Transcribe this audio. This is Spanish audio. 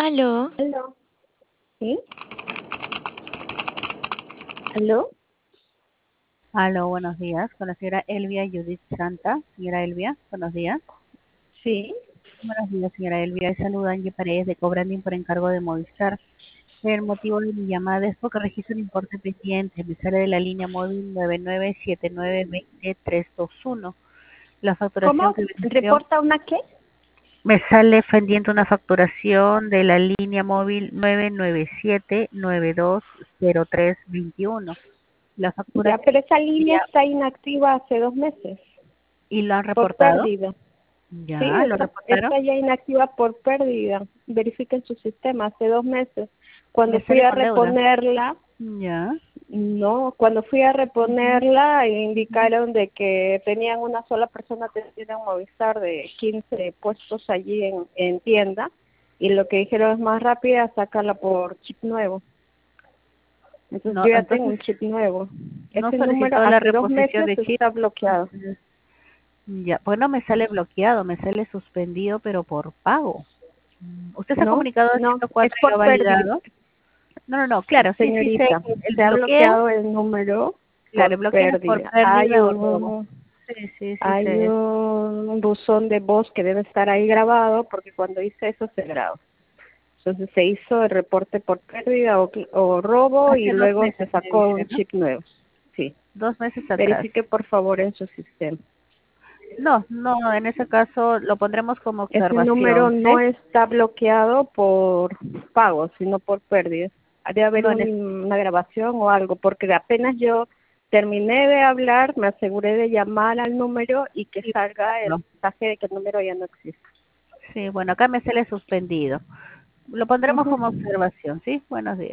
Aló, Aló, ¿sí? ¿Aló? Aló, buenos días. Con la señora Elvia Judith Santa. Señora Elvia, buenos días. Sí. Buenos días, señora Elvia. Le saluda Angie Paredes de Cobranding por encargo de Movistar. El motivo de mi llamada es porque registro un importe pendiente. Me sale de la línea móvil 997920-321. La facturación ¿Cómo? que venció. ¿Reporta una qué? Me sale pendiente una facturación de la línea móvil 997920321. La factura Ya, pero esa línea sería, está inactiva hace 2 meses ¿y lo han por reportado? pérdida. Sí, Ya, ¿lo reportaron? está ya inactiva por pérdida. Verifiquen su sistema hace 2 meses. Cuando Me fui sale a con deuda. reponerla, Ya. cuando fui a Ujú. reponerla, indicaron de que tenían una sola persona atendida en Movistar de 15 puestos allí en tienda, y lo que dijeron es más rápida sacarla por chip nuevo. Entonces No, yo ya tengo entonces un chip nuevo. no Ese número solicitó la hace dos reposición meses de chip. está bloqueado. Ya, pues no me sale bloqueado, me sale suspendido, pero por pago. ¿Usted se ha No, comunicado al no, es 104 y lo por ha pérdida. validado? No, no, no, claro, sí, sí sé Señorita, que el se ha bloqueo, bloqueado el número claro, por el bloqueo es por pérdida. pérdida o robo. Sí, sí, sí Hay sé. un buzón de voz que debe estar ahí grabado, porque cuando hice eso se graba. Entonces se hizo el reporte por pérdida o robo, y Hace dos luego se meses me sacó dice, un ¿no? chip nuevo. Sí. 2 meses atrás. Verifique por favor en su sistema. No, no, en ese caso lo pondremos como Ese número observación, no ¿sí? está bloqueado por pago, sino por pérdida. Debe haber No, una grabación o algo, porque apenas yo terminé de hablar, me aseguré de llamar al número y que salga el mensaje de que el número ya no existe. sí, bueno, acá me sale suspendido. Lo pondremos como Ujú. observación, ¿sí? Buenos días.